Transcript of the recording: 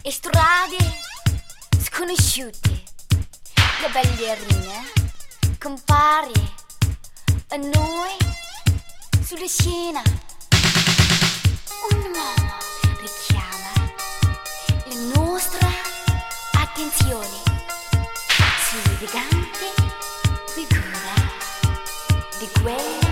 e strade sconosciute, le ballerine compare a noi sulla scena. Un uomo richiama la nostra attenzione sull'elegante figura di quella